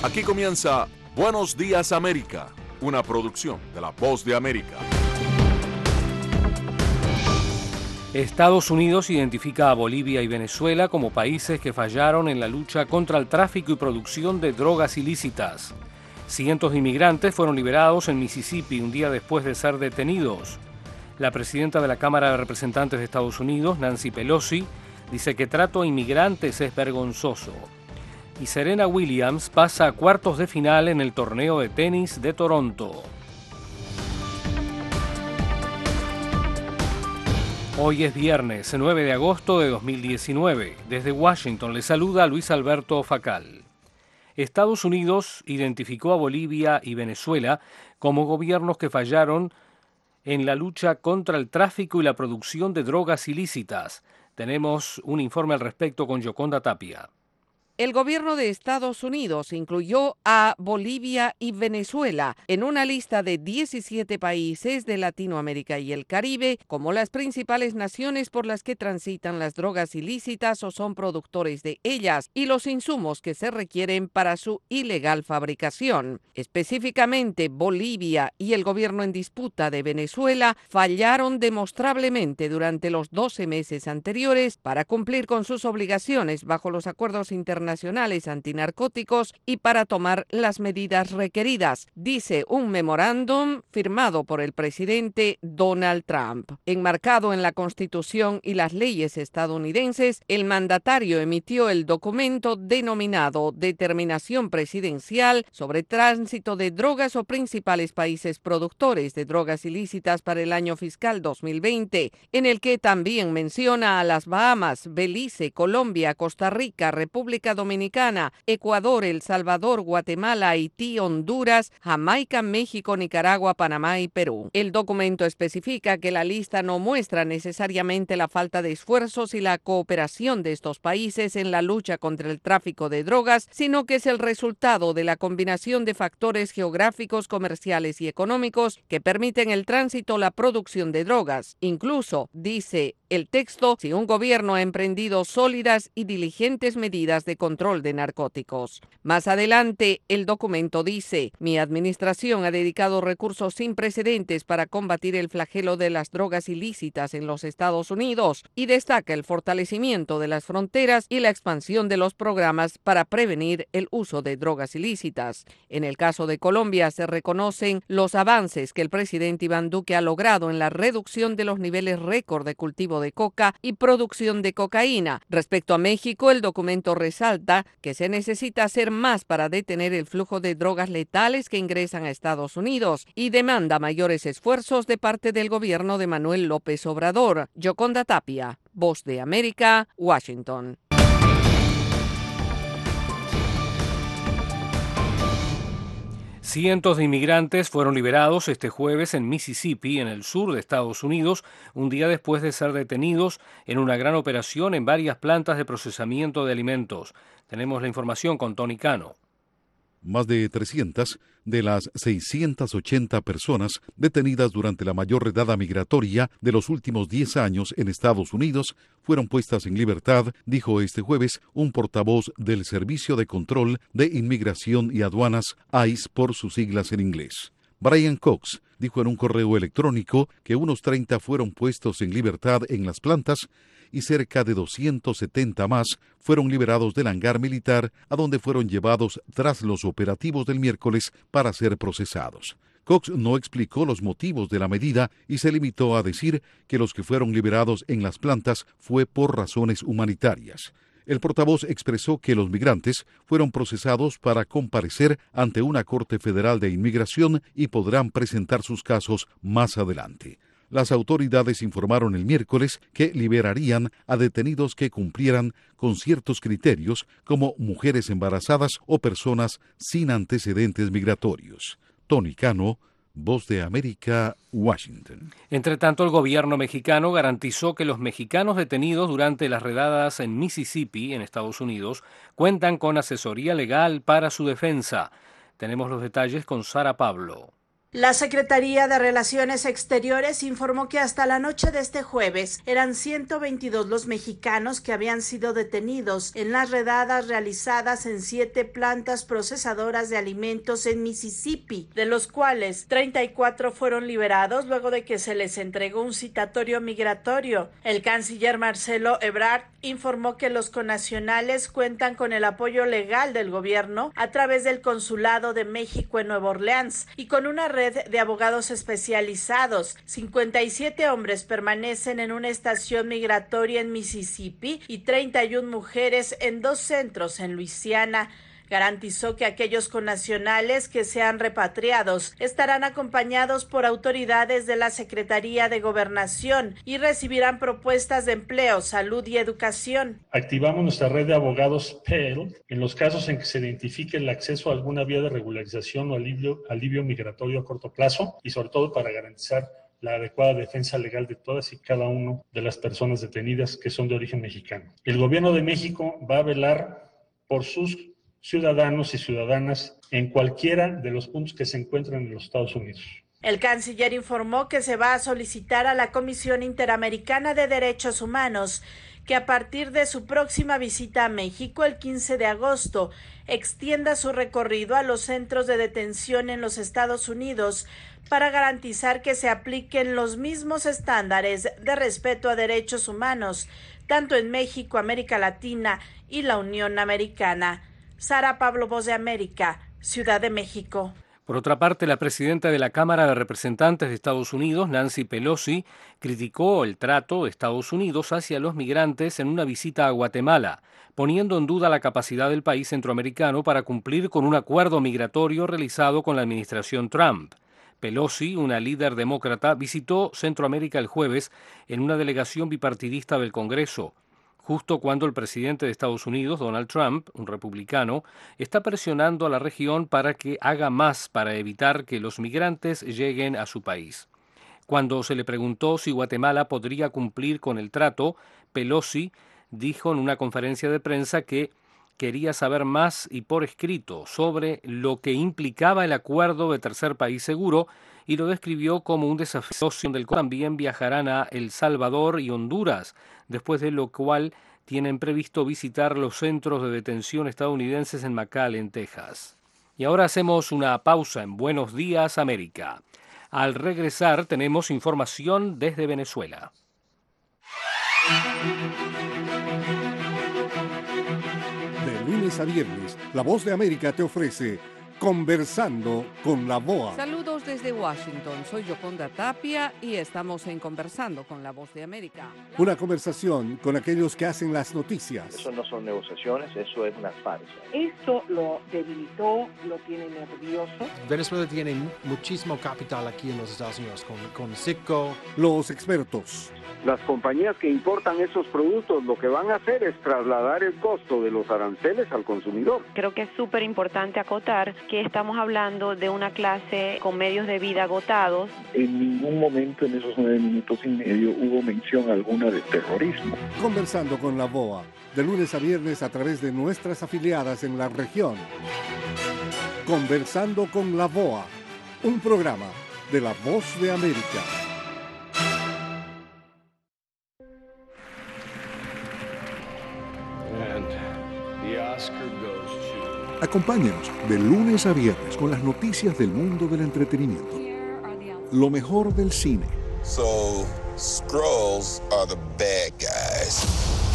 Aquí comienza Buenos Días América, una producción de La Voz de América. Estados Unidos identifica a Bolivia y Venezuela como países que fallaron en la lucha contra el tráfico y producción de drogas ilícitas. Cientos de inmigrantes fueron liberados en Mississippi un día después de ser detenidos. La presidenta de la Cámara de Representantes de Estados Unidos, Nancy Pelosi, dice que trato a inmigrantes es vergonzoso. Y Serena Williams pasa a cuartos de final en el torneo de tenis de Toronto. Hoy es viernes 9 de agosto de 2019. Desde Washington le saluda Luis Alberto Facal. Estados Unidos identificó a Bolivia y Venezuela como gobiernos que fallaron en la lucha contra el tráfico y la producción de drogas ilícitas. Tenemos un informe al respecto con Yoconda Tapia. El gobierno de Estados Unidos incluyó a Bolivia y Venezuela en una lista de 17 países de Latinoamérica y el Caribe como las principales naciones por las que transitan las drogas ilícitas o son productores de ellas y los insumos que se requieren para su ilegal fabricación. Específicamente, Bolivia y el gobierno en disputa de Venezuela fallaron demostrablemente durante los 12 meses anteriores para cumplir con sus obligaciones bajo los acuerdos internacionales antinarcóticos y para tomar las medidas requeridas, dice un memorándum firmado por el presidente Donald Trump. Enmarcado en la Constitución y las leyes estadounidenses, el mandatario emitió el documento denominado Determinación Presidencial sobre Tránsito de Drogas o Principales Países Productores de Drogas Ilícitas para el año fiscal 2020, en el que también menciona a las Bahamas, Belice, Colombia, Costa Rica, República Dominicana, Ecuador, El Salvador, Guatemala, Haití, Honduras, Jamaica, México, Nicaragua, Panamá y Perú. El documento especifica que la lista no muestra necesariamente la falta de esfuerzos y la cooperación de estos países en la lucha contra el tráfico de drogas, sino que es el resultado de la combinación de factores geográficos, comerciales y económicos que permiten el tránsito o la producción de drogas. Incluso, dice el texto, si un gobierno ha emprendido sólidas y diligentes medidas de control de narcóticos. Más adelante, el documento dice: mi administración ha dedicado recursos sin precedentes para combatir el flagelo de las drogas ilícitas en los Estados Unidos y destaca el fortalecimiento de las fronteras y la expansión de los programas para prevenir el uso de drogas ilícitas. En el caso de Colombia, se reconocen los avances que el presidente Iván Duque ha logrado en la reducción de los niveles récord de cultivo de coca y producción de cocaína. Respecto a México, el documento resalta que se necesita hacer más para detener el flujo de drogas letales que ingresan a Estados Unidos y demanda mayores esfuerzos de parte del gobierno de Manuel López Obrador. Yoconda Tapia, Voz de América, Washington. Cientos de inmigrantes fueron liberados este jueves en Mississippi, en el sur de Estados Unidos, un día después de ser detenidos en una gran operación en varias plantas de procesamiento de alimentos. Tenemos la información con Tony Cano. Más de 300 de las 680 personas detenidas durante la mayor redada migratoria de los últimos 10 años en Estados Unidos fueron puestas en libertad, dijo este jueves un portavoz del Servicio de Control de Inmigración y Aduanas, ICE por sus siglas en inglés. Brian Cox dijo en un correo electrónico que unos 30 fueron puestos en libertad en las plantas y cerca de 270 más fueron liberados del hangar militar a donde fueron llevados tras los operativos del miércoles para ser procesados. Cox no explicó los motivos de la medida y se limitó a decir que los que fueron liberados en las plantas fue por razones humanitarias. El portavoz expresó que los migrantes fueron procesados para comparecer ante una corte federal de inmigración y podrán presentar sus casos más adelante. Las autoridades informaron el miércoles que liberarían a detenidos que cumplieran con ciertos criterios como mujeres embarazadas o personas sin antecedentes migratorios. Tony Cano, Voz de América, Washington. Entre tanto, el gobierno mexicano garantizó que los mexicanos detenidos durante las redadas en Mississippi, en Estados Unidos, cuentan con asesoría legal para su defensa. Tenemos los detalles con Sara Pablo. La Secretaría de Relaciones Exteriores informó que hasta la noche de este jueves eran 122 los mexicanos que habían sido detenidos en las redadas realizadas en 7 plantas procesadoras de alimentos en Mississippi, de los cuales 34 fueron liberados luego de que se les entregó un citatorio migratorio. El canciller Marcelo Ebrard informó que los connacionales cuentan con el apoyo legal del gobierno a través del Consulado de México en Nueva Orleans y con una red de abogados especializados. 57 hombres permanecen en una estación migratoria en Mississippi y 31 mujeres en 2 centros en Luisiana. Garantizó que aquellos connacionales que sean repatriados estarán acompañados por autoridades de la Secretaría de Gobernación y recibirán propuestas de empleo, salud y educación. Activamos nuestra red de abogados PEL en los casos en que se identifique el acceso a alguna vía de regularización o alivio migratorio a corto plazo y sobre todo para garantizar la adecuada defensa legal de todas y cada una de las personas detenidas que son de origen mexicano. El gobierno de México va a velar por sus ciudadanos y ciudadanas en cualquiera de los puntos que se encuentran en los Estados Unidos. El canciller informó que se va a solicitar a la Comisión Interamericana de Derechos Humanos que a partir de su próxima visita a México el 15 de agosto extienda su recorrido a los centros de detención en los Estados Unidos para garantizar que se apliquen los mismos estándares de respeto a derechos humanos, tanto en México, América Latina y la Unión Americana. Sara Pablo, Voz de América, Ciudad de México. Por otra parte, la presidenta de la Cámara de Representantes de Estados Unidos, Nancy Pelosi, criticó el trato de Estados Unidos hacia los migrantes en una visita a Guatemala, poniendo en duda la capacidad del país centroamericano para cumplir con un acuerdo migratorio realizado con la administración Trump. Pelosi, una líder demócrata, visitó Centroamérica el jueves en una delegación bipartidista del Congreso, justo cuando el presidente de Estados Unidos, Donald Trump, un republicano, está presionando a la región para que haga más para evitar que los migrantes lleguen a su país. Cuando se le preguntó si Guatemala podría cumplir con el trato, Pelosi dijo en una conferencia de prensa que quería saber más y por escrito sobre lo que implicaba el acuerdo de tercer país seguro y lo describió como un desafío del cual también viajarán a El Salvador y Honduras, después de lo cual tienen previsto visitar los centros de detención estadounidenses en McAllen, Texas. Y ahora hacemos una pausa en Buenos Días, América. Al regresar tenemos información desde Venezuela. De lunes a viernes, La Voz de América te ofrece Conversando con la BOA. Saludos desde Washington, soy Yoconda Tapia y estamos en Conversando con la Voz de América. Una conversación con aquellos que hacen las noticias. Eso no son negociaciones, eso es una farsa. Esto lo debilitó, lo tiene nervioso. Venezuela tiene muchísimo capital aquí en los Estados Unidos, con Citgo. Los expertos. Las compañías que importan esos productos lo que van a hacer es trasladar el costo de los aranceles al consumidor. Creo que es súper importante acotar que estamos hablando de una clase con medios de vida agotados. En ningún momento en esos 9 minutos y medio hubo mención alguna de terrorismo. Conversando con la BOA, de lunes a viernes a través de nuestras afiliadas en la región. Conversando con la BOA, un programa de La Voz de América. Acompáñenos de lunes a viernes con las noticias del mundo del entretenimiento. Lo mejor del cine. So, Skrulls are the bad guys.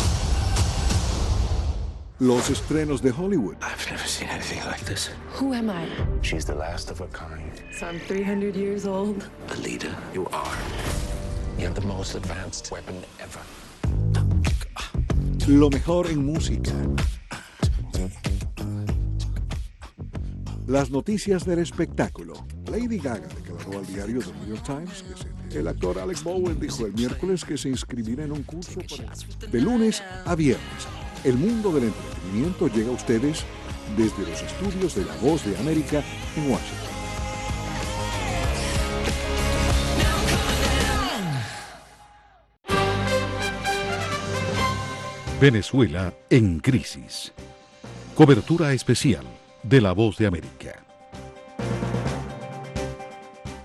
Los estrenos de Hollywood. I've never seen anything like this. Who am I? She's the last of her kind. So I'm 300 years old. The leader you are. You have the most advanced weapon ever. Lo mejor en música. Las noticias del espectáculo. Lady Gaga declaró al diario The New York Times que el actor Alec Bowen dijo el miércoles que se inscribirá en un curso de lunes a viernes. El mundo del entretenimiento llega a ustedes desde los estudios de La Voz de América en Washington. Venezuela en crisis. Cobertura especial de La Voz de América.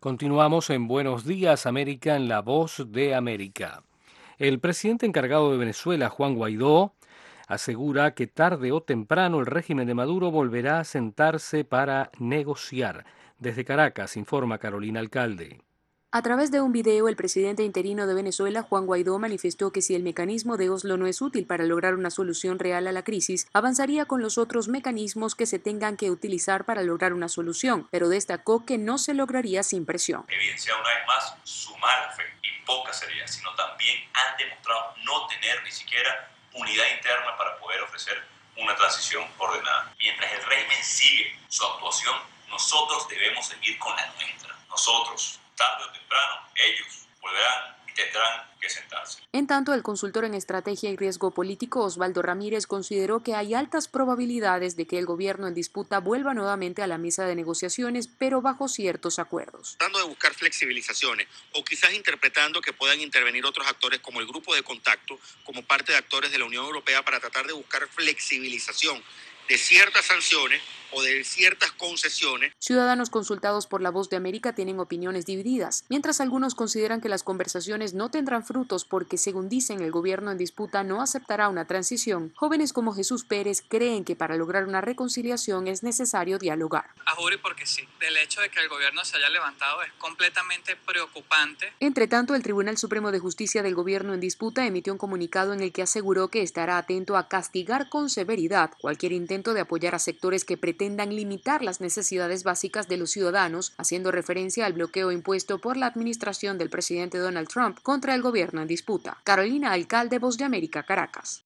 Continuamos en Buenos Días América en La Voz de América. El presidente encargado de Venezuela, Juan Guaidó, asegura que tarde o temprano el régimen de Maduro volverá a sentarse para negociar. Desde Caracas, informa Carolina Alcalde. A través de un video, el presidente interino de Venezuela, Juan Guaidó, manifestó que si el mecanismo de Oslo no es útil para lograr una solución real a la crisis, avanzaría con los otros mecanismos que se tengan que utilizar para lograr una solución, pero destacó que no se lograría sin presión. Evidencia una vez más su mala fe y poca seriedad, sino también han demostrado no tener ni siquiera unidad interna para poder ofrecer una transición ordenada. Mientras el régimen sigue su actuación, nosotros debemos seguir con la nuestra. Nosotros, tarde o temprano, ellos volverán y tendrán que sentarse. En tanto, el consultor en estrategia y riesgo político, Osvaldo Ramírez, consideró que hay altas probabilidades de que el gobierno en disputa vuelva nuevamente a la mesa de negociaciones, pero bajo ciertos acuerdos. Tratando de buscar flexibilizaciones o quizás interpretando que puedan intervenir otros actores como el grupo de contacto, como parte de actores de la Unión Europea para tratar de buscar flexibilización de ciertas sanciones o de ciertas concesiones. Ciudadanos consultados por La Voz de América tienen opiniones divididas, mientras algunos consideran que las conversaciones no tendrán frutos porque, según dicen, el gobierno en disputa no aceptará una transición. Jóvenes como Jesús Pérez creen que para lograr una reconciliación es necesario dialogar. A juro y porque sí. Del hecho de que el gobierno se haya levantado es completamente preocupante. Entre tanto, el Tribunal Supremo de Justicia del gobierno en disputa emitió un comunicado en el que aseguró que estará atento a castigar con severidad cualquier intento de apoyar a sectores que pretendan limitar las necesidades básicas de los ciudadanos, haciendo referencia al bloqueo impuesto por la administración del presidente Donald Trump contra el gobierno en disputa. Carolina Alcalde, Voz de América, Caracas.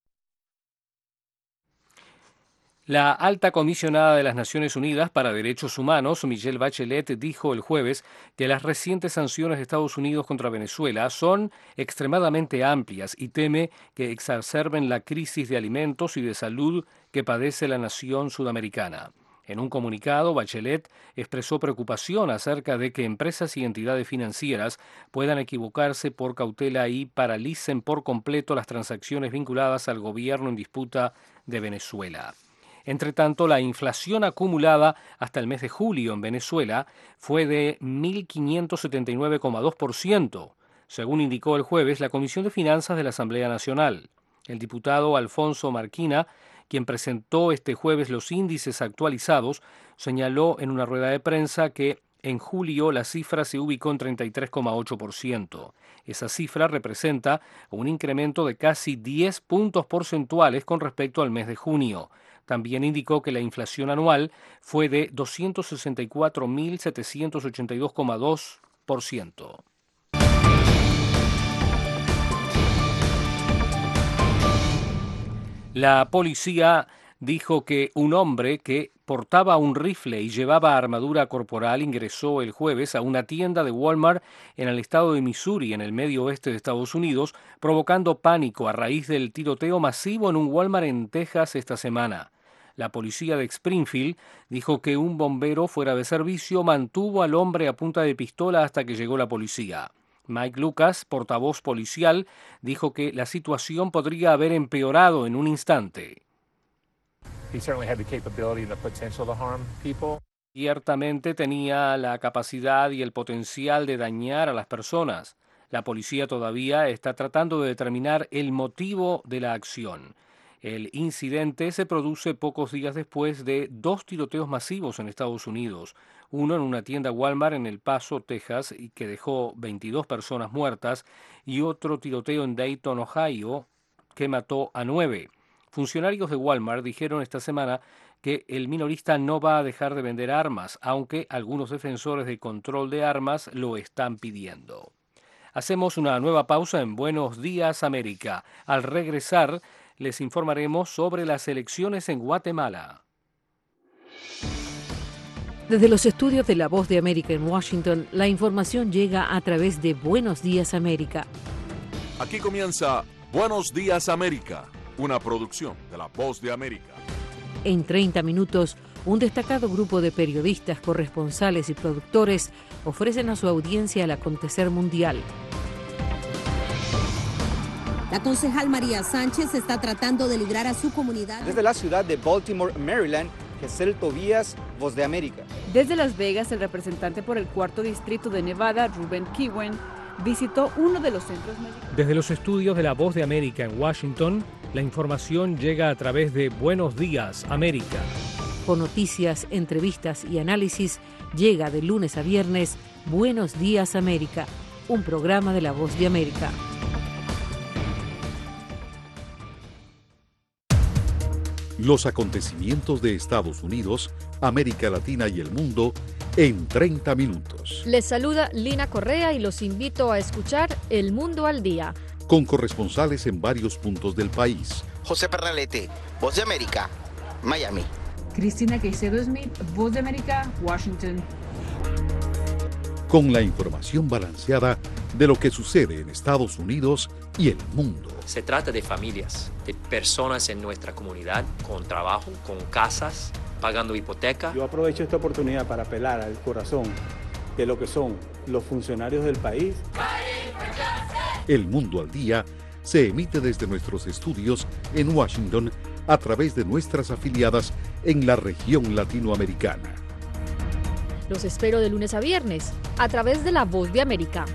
La alta comisionada de las Naciones Unidas para Derechos Humanos, Michelle Bachelet, dijo el jueves que las recientes sanciones de Estados Unidos contra Venezuela son extremadamente amplias y teme que exacerben la crisis de alimentos y de salud que padece la nación sudamericana. En un comunicado, Bachelet expresó preocupación acerca de que empresas y entidades financieras puedan equivocarse por cautela y paralicen por completo las transacciones vinculadas al gobierno en disputa de Venezuela. Entre tanto, la inflación acumulada hasta el mes de julio en Venezuela fue de 1.579,2%, según indicó el jueves la Comisión de Finanzas de la Asamblea Nacional. El diputado Alfonso Marquina, quien presentó este jueves los índices actualizados, señaló en una rueda de prensa que en julio la cifra se ubicó en 33,8%. Esa cifra representa un incremento de casi 10 puntos porcentuales con respecto al mes de junio. También indicó que la inflación anual fue de 264.782,2%. La policía dijo que un hombre que portaba un rifle y llevaba armadura corporal ingresó el jueves a una tienda de Walmart en el estado de Missouri, en el medio oeste de Estados Unidos, provocando pánico a raíz del tiroteo masivo en un Walmart en Texas esta semana. La policía de Springfield dijo que un bombero fuera de servicio mantuvo al hombre a punta de pistola hasta que llegó la policía. Mike Lucas, portavoz policial, dijo que la situación podría haber empeorado en un instante. Ciertamente tenía la capacidad y el potencial de dañar a las personas. La policía todavía está tratando de determinar el motivo de la acción. El incidente se produce pocos días después de 2 tiroteos masivos en Estados Unidos. Uno en una tienda Walmart en El Paso, Texas, y que dejó 22 personas muertas, y otro tiroteo en Dayton, Ohio, que mató a 9. Funcionarios de Walmart dijeron esta semana que el minorista no va a dejar de vender armas, aunque algunos defensores de control de armas lo están pidiendo. Hacemos una nueva pausa en Buenos Días América. Al regresar, les informaremos sobre las elecciones en Guatemala. Desde los estudios de La Voz de América en Washington, la información llega a través de Buenos Días América. Aquí comienza Buenos Días América, una producción de La Voz de América. En 30 minutos, un destacado grupo de periodistas, corresponsales y productores ofrecen a su audiencia el acontecer mundial. La concejal María Sánchez está tratando de librar a su comunidad. Desde la ciudad de Baltimore, Maryland, Gesell Tobías, Voz de América. Desde Las Vegas, el representante por el 4º distrito de Nevada, Ruben Kiwen, visitó uno de los centros médicos. Desde los estudios de La Voz de América en Washington, la información llega a través de Buenos Días, América. Con noticias, entrevistas y análisis, llega de lunes a viernes Buenos Días, América, un programa de La Voz de América. Los acontecimientos de Estados Unidos, América Latina y el mundo en 30 minutos. Les saluda Lina Correa y los invito a escuchar El Mundo al Día. Con corresponsales en varios puntos del país. José Pernalete, Voz de América, Miami. Cristina Caicedo Smith, Voz de América, Washington. Con la información balanceada de lo que sucede en Estados Unidos y el mundo. Se trata de familias, de personas en nuestra comunidad, con trabajo, con casas, pagando hipoteca. Yo aprovecho esta oportunidad para apelar al corazón de lo que son los funcionarios del país. El Mundo al Día se emite desde nuestros estudios en Washington a través de nuestras afiliadas en la región latinoamericana. Los espero de lunes a viernes a través de La Voz de América.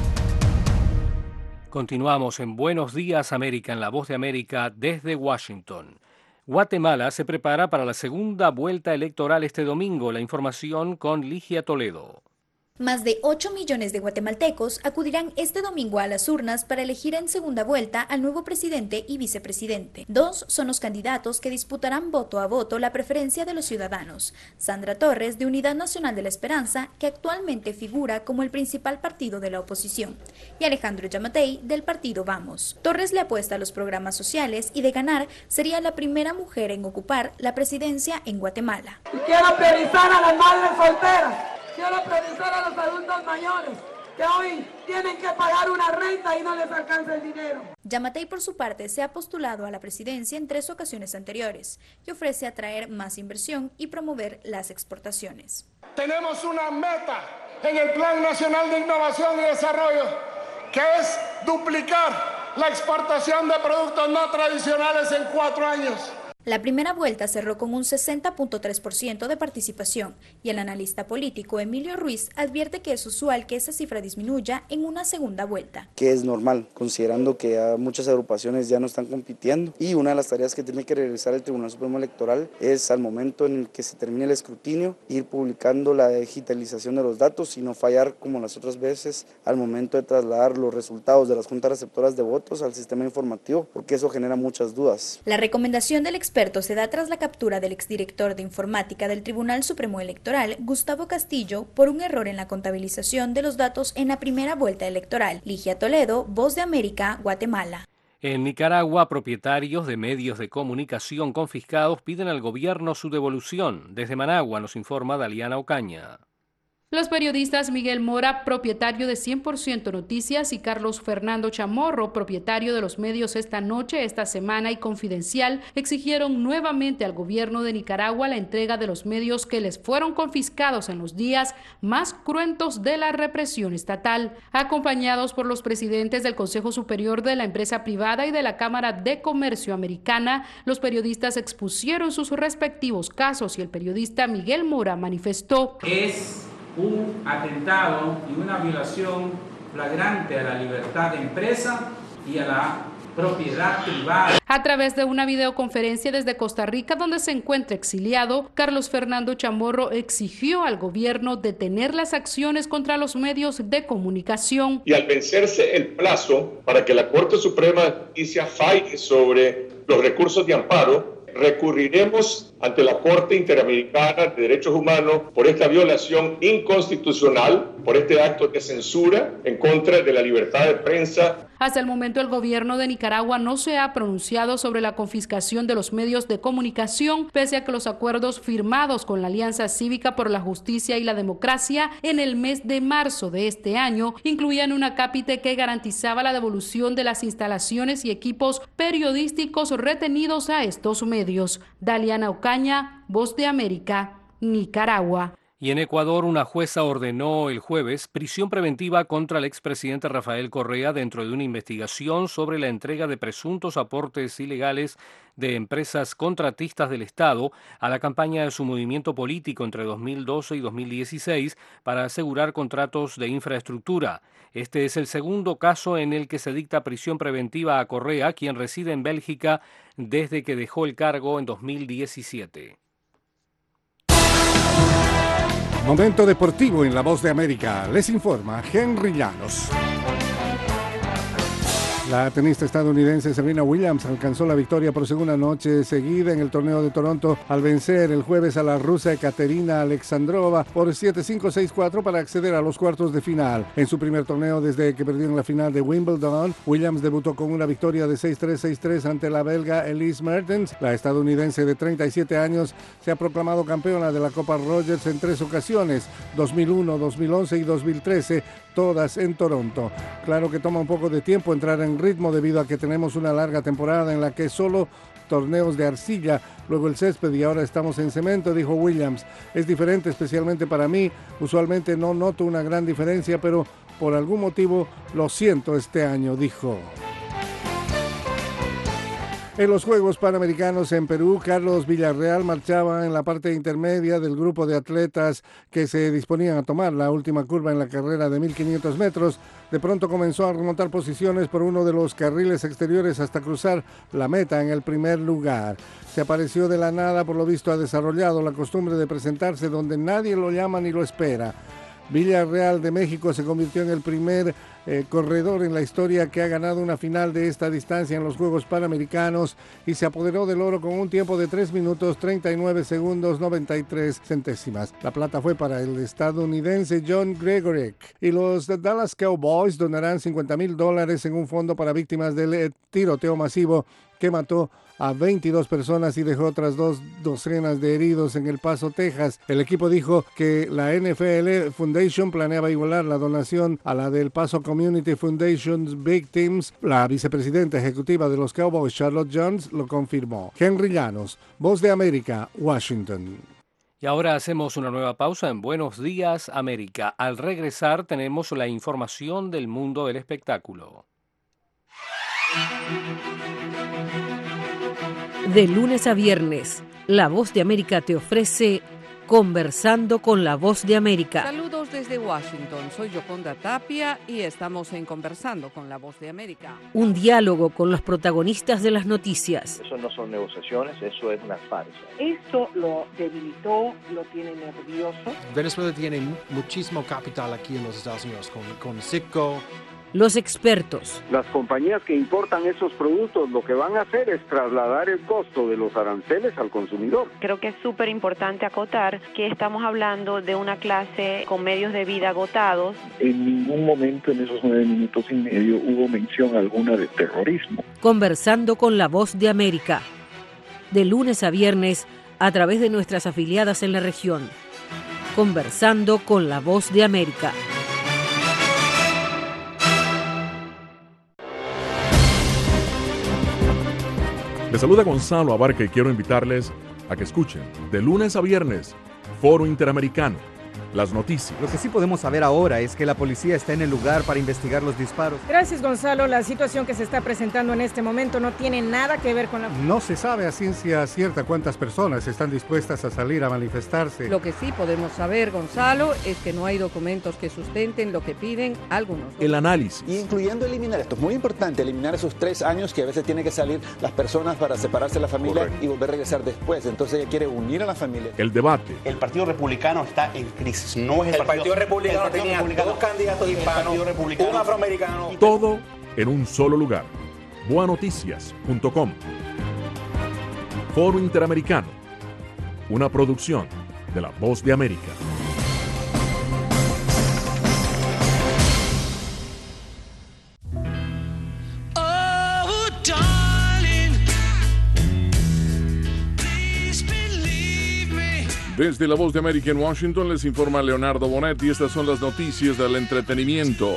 Continuamos en Buenos Días, América, en La Voz de América desde Washington. Guatemala se prepara para la segunda vuelta electoral este domingo. La información con Ligia Toledo. Más de 8 millones de guatemaltecos acudirán este domingo a las urnas para elegir en segunda vuelta al nuevo presidente y vicepresidente. 2 son los candidatos que disputarán voto a voto la preferencia de los ciudadanos. Sandra Torres, de Unidad Nacional de la Esperanza, que actualmente figura como el principal partido de la oposición, y Alejandro Yamatei, del partido Vamos. Torres le apuesta a los programas sociales y, de ganar, sería la primera mujer en ocupar la presidencia en Guatemala. Quiero priorizar a las madres solteras. Quiero priorizar a los adultos mayores que hoy tienen que pagar una renta y no les alcanza el dinero. Yamatei, por su parte, se ha postulado a la presidencia en 3 ocasiones anteriores y ofrece atraer más inversión y promover las exportaciones. Tenemos una meta en el Plan Nacional de Innovación y Desarrollo, que es duplicar la exportación de productos no tradicionales en 4 años. La primera vuelta cerró con un 60.3% de participación y el analista político Emilio Ruiz advierte que es usual que esa cifra disminuya en una segunda vuelta. Que es normal, considerando que ya muchas agrupaciones ya no están compitiendo, y una de las tareas que tiene que realizar el Tribunal Supremo Electoral es, al momento en el que se termine el escrutinio, ir publicando la digitalización de los datos y no fallar como las otras veces al momento de trasladar los resultados de las juntas receptoras de votos al sistema informativo, porque eso genera muchas dudas. La recomendación del experto se da tras la captura del exdirector de informática del Tribunal Supremo Electoral, Gustavo Castillo, por un error en la contabilización de los datos en la primera vuelta electoral. Ligia Toledo, Voz de América, Guatemala. En Nicaragua, propietarios de medios de comunicación confiscados piden al gobierno su devolución. Desde Managua nos informa Daliana Ocaña. Los periodistas Miguel Mora, propietario de 100% Noticias, y Carlos Fernando Chamorro, propietario de los medios Esta Noche, Esta Semana y Confidencial, exigieron nuevamente al gobierno de Nicaragua la entrega de los medios que les fueron confiscados en los días más cruentos de la represión estatal. Acompañados por los presidentes del Consejo Superior de la Empresa Privada y de la Cámara de Comercio Americana, los periodistas expusieron sus respectivos casos y el periodista Miguel Mora manifestó: es un atentado y una violación flagrante a la libertad de empresa y a la propiedad privada. A través de una videoconferencia desde Costa Rica, donde se encuentra exiliado, Carlos Fernando Chamorro exigió al gobierno detener las acciones contra los medios de comunicación. Y al vencerse el plazo para que la Corte Suprema de Justicia falle sobre los recursos de amparo, recurriremos ante la Corte Interamericana de Derechos Humanos por esta violación inconstitucional, por este acto de censura en contra de la libertad de prensa. Hasta el momento, el gobierno de Nicaragua no se ha pronunciado sobre la confiscación de los medios de comunicación, pese a que los acuerdos firmados con la Alianza Cívica por la Justicia y la Democracia en el mes de marzo de este año incluían un acápite que garantizaba la devolución de las instalaciones y equipos periodísticos retenidos a estos medios. Daliana Ocaña, Voz de América, Nicaragua. Y en Ecuador, una jueza ordenó el jueves prisión preventiva contra el expresidente Rafael Correa dentro de una investigación sobre la entrega de presuntos aportes ilegales de empresas contratistas del Estado a la campaña de su movimiento político entre 2012 y 2016 para asegurar contratos de infraestructura. Este es el segundo caso en el que se dicta prisión preventiva a Correa, quien reside en Bélgica desde que dejó el cargo en 2017. Momento deportivo en La Voz de América. Les informa Henry Llanos. La tenista estadounidense Serena Williams alcanzó la victoria por segunda noche seguida en el torneo de Toronto al vencer el jueves a la rusa Ekaterina Alexandrova por 7-5, 6-4 para acceder a los cuartos de final. En su primer torneo desde que perdió en la final de Wimbledon, Williams debutó con una victoria de 6-3, 6-3 ante la belga Elise Mertens. La estadounidense de 37 años se ha proclamado campeona de la Copa Rogers en 3 ocasiones, 2001, 2011 y 2013, todas en Toronto. Claro que toma un poco de tiempo entrar en ritmo debido a que tenemos una larga temporada en la que solo torneos de arcilla, luego el césped y ahora estamos en cemento, dijo Williams. Es diferente especialmente para mí, usualmente no noto una gran diferencia, pero por algún motivo lo siento este año, dijo. En los Juegos Panamericanos en Perú, Carlos Villarreal marchaba en la parte intermedia del grupo de atletas que se disponían a tomar la última curva en la carrera de 1.500 metros. De pronto comenzó a remontar posiciones por uno de los carriles exteriores hasta cruzar la meta en el primer lugar. Se apareció de la nada, por lo visto ha desarrollado la costumbre de presentarse donde nadie lo llama ni lo espera. Villarreal de México se convirtió en el primer corredor en la historia que ha ganado una final de esta distancia en los Juegos Panamericanos y se apoderó del oro con un tiempo de 3 minutos 39 segundos 93 centésimas. La plata fue para el estadounidense John Gregorek y los Dallas Cowboys donarán $50,000 en un fondo para víctimas del tiroteo masivo que mató a 22 personas y dejó otras 2 docenas de heridos en El Paso, Texas. El equipo dijo que la NFL Foundation planeaba igualar la donación a la del Paso Community Foundation's Victims. La vicepresidenta ejecutiva de los Cowboys, Charlotte Jones, lo confirmó. Henry Llanos, Voz de América, Washington. Y ahora hacemos una nueva pausa en Buenos Días, América. Al regresar tenemos la información del mundo del espectáculo. De lunes a viernes, La Voz de América te ofrece Conversando con La Voz de América. Saludos desde Washington, soy Yoconda Tapia y estamos en Conversando con La Voz de América. Un diálogo con los protagonistas de las noticias. Eso no son negociaciones, eso es una farsa. Esto lo debilitó, lo tiene nervioso. Venezuela tiene muchísimo capital aquí en los Estados Unidos, con Citgo. Los expertos. Las compañías que importan esos productos lo que van a hacer es trasladar el costo de los aranceles al consumidor. Creo que es súper importante acotar que estamos hablando de una clase con medios de vida agotados. En ningún momento en esos 9 minutos y medio hubo mención alguna de terrorismo. Conversando con La Voz de América. De lunes a viernes a través de nuestras afiliadas en la región. Conversando con La Voz de América. Les saluda Gonzalo Abarca y quiero invitarles a que escuchen de lunes a viernes Foro Interamericano, las noticias. Lo que sí podemos saber ahora es que la policía está en el lugar para investigar los disparos. Gracias, Gonzalo. La situación que se está presentando en este momento no tiene nada que ver con la... No se sabe a ciencia cierta cuántas personas están dispuestas a salir a manifestarse. Lo que sí podemos saber, Gonzalo, es que no hay documentos que sustenten lo que piden algunos. El análisis. Incluyendo eliminar, esto es muy importante, eliminar esos 3 años que a veces tienen que salir las personas para separarse de la familia. Correcto. Y volver a regresar después. Entonces ella quiere unir a la familia. El debate. El Partido Republicano está en crisis. No es el Partido Republicano tenía 2 candidatos hispanos, un afroamericano. Todo en un solo lugar. boanoticias.com. Foro Interamericano. Una producción de La Voz de América. Desde La Voz de América en Washington les informa Leonardo Bonet y estas son las noticias del entretenimiento.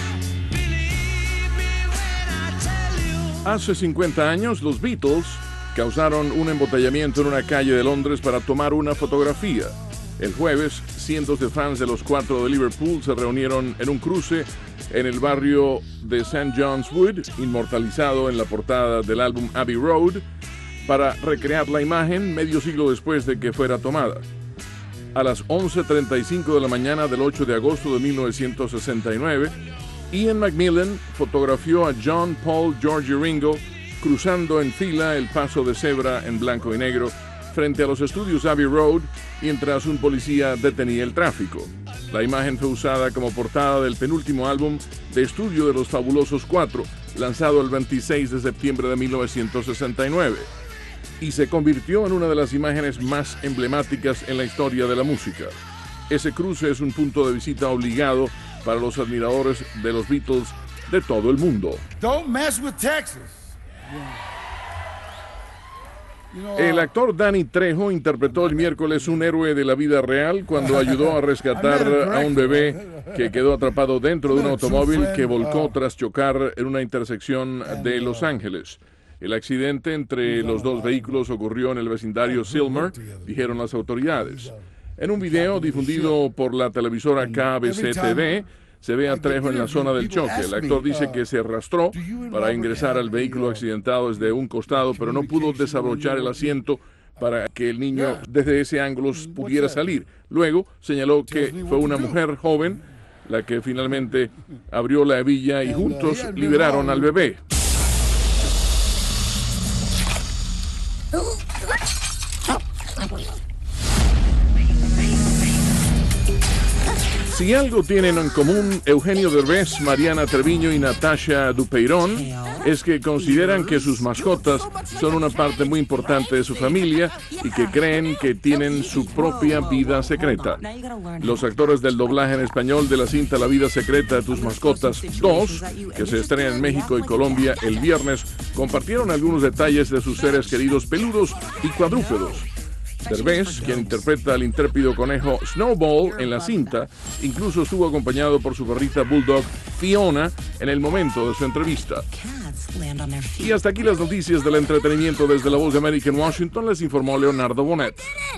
Hace 50 años los Beatles causaron un embotellamiento en una calle de Londres para tomar una fotografía. El jueves, cientos de fans de los Cuatro de Liverpool se reunieron en un cruce en el barrio de St. John's Wood, inmortalizado en la portada del álbum Abbey Road, para recrear la imagen medio siglo después de que fuera tomada. A las 11:35 de la mañana del 8 de agosto de 1969, Ian Macmillan fotografió a John, Paul, George y Ringo cruzando en fila el paso de cebra en blanco y negro frente a los estudios Abbey Road mientras un policía detenía el tráfico. La imagen fue usada como portada del penúltimo álbum de estudio de los Fabulosos Cuatro, lanzado el 26 de septiembre de 1969, y se convirtió en una de las imágenes más emblemáticas en la historia de la música. Ese cruce es un punto de visita obligado para los admiradores de los Beatles de todo el mundo. Don't mess with Texas. El actor Danny Trejo interpretó el miércoles un héroe de la vida real cuando ayudó a rescatar a un bebé que quedó atrapado dentro de un automóvil que volcó tras chocar en una intersección de Los Ángeles. El accidente entre los dos vehículos ocurrió en el vecindario Silmer, dijeron las autoridades. En un video difundido por la televisora KBC-TV, se ve a Trejo en la zona del choque. El actor dice que se arrastró para ingresar al vehículo accidentado desde un costado, pero no pudo desabrochar el asiento para que el niño desde ese ángulo pudiera salir. Luego señaló que fue una mujer joven la que finalmente abrió la hebilla y juntos liberaron al bebé. Si algo tienen en común Eugenio Derbez, Mariana Treviño y Natasha Dupeirón, es que consideran que sus mascotas son una parte muy importante de su familia y que creen que tienen su propia vida secreta. Los actores del doblaje en español de la cinta La vida secreta de tus mascotas 2, que se estrena en México y Colombia el viernes, compartieron algunos detalles de sus seres queridos peludos y cuadrúpedos. Derbez, quien interpreta al intrépido conejo Snowball en la cinta, incluso estuvo acompañado por su perrita bulldog Fiona en el momento de su entrevista. Y hasta aquí las noticias del entretenimiento desde La Voz de América en Washington, les informó Leonardo Bonet.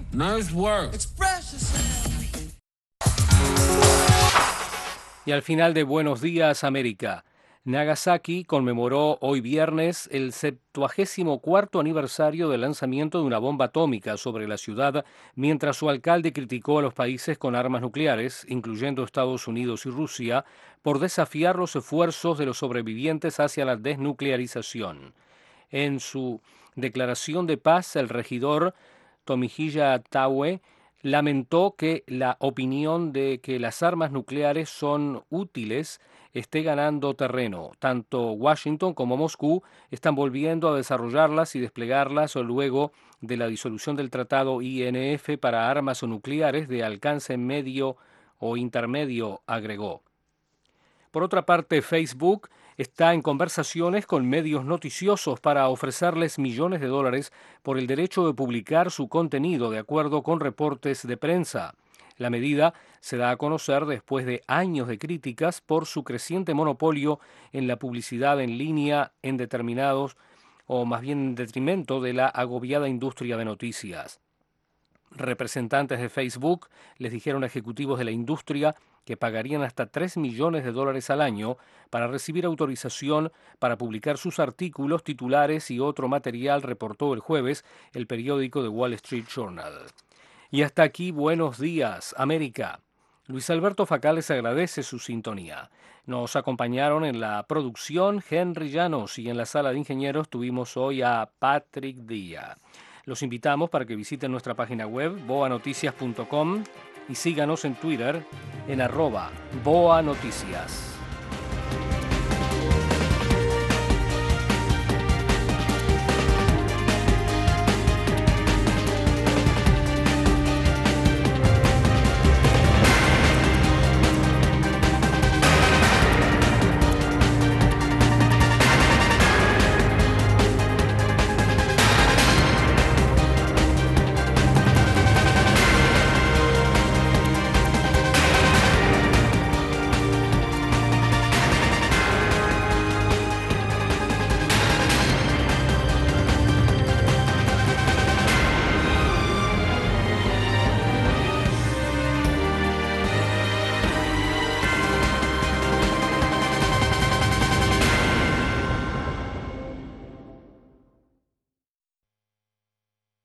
Y al final de Buenos Días América, Nagasaki conmemoró hoy viernes el 74º aniversario del lanzamiento de una bomba atómica sobre la ciudad, mientras su alcalde criticó a los países con armas nucleares, incluyendo Estados Unidos y Rusia, por desafiar los esfuerzos de los sobrevivientes hacia la desnuclearización. En su declaración de paz, el regidor Tomihiya Taue lamentó que la opinión de que las armas nucleares son útiles esté ganando terreno. Tanto Washington como Moscú están volviendo a desarrollarlas y desplegarlas luego de la disolución del tratado INF para armas nucleares de alcance medio o intermedio, agregó. Por otra parte, Facebook está en conversaciones con medios noticiosos para ofrecerles millones de dólares por el derecho de publicar su contenido, de acuerdo con reportes de prensa. La medida se da a conocer después de años de críticas por su creciente monopolio en la publicidad en línea en determinados, o más bien en detrimento de la agobiada industria de noticias. Representantes de Facebook les dijeron a ejecutivos de la industria que pagarían hasta $3 millones al año para recibir autorización para publicar sus artículos, titulares y otro material, reportó el jueves el periódico The Wall Street Journal. Y hasta aquí, Buenos Días, América. Luis Alberto Facal les agradece su sintonía. Nos acompañaron en la producción Henry Llanos y en la sala de ingenieros tuvimos hoy a Patrick Díaz. Los invitamos para que visiten nuestra página web, boanoticias.com, y síganos en Twitter en @boanoticias.